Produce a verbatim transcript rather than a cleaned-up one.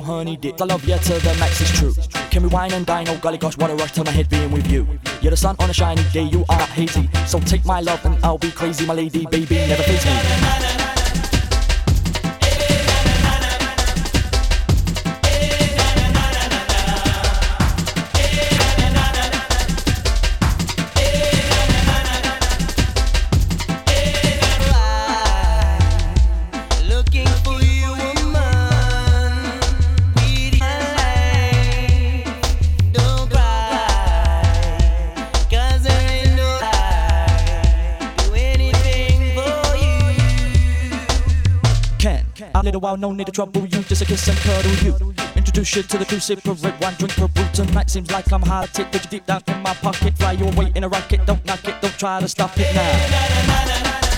honey dip. I love you till the max is true. Can we wine and dine? Oh golly gosh, what a rush till my head being with you. You're the sun on a shiny day, you are hazy. So take my love and I'll be crazy, my lady, baby, never face me. A little while, no need to trouble you, just a kiss and cuddle you. Introduce you to the crew, sip of red wine, drink a brew. Tonight seems like I'm hard to take, put you deep down in my pocket. Fly you away in a rocket, don't knock it, don't try to stop it now.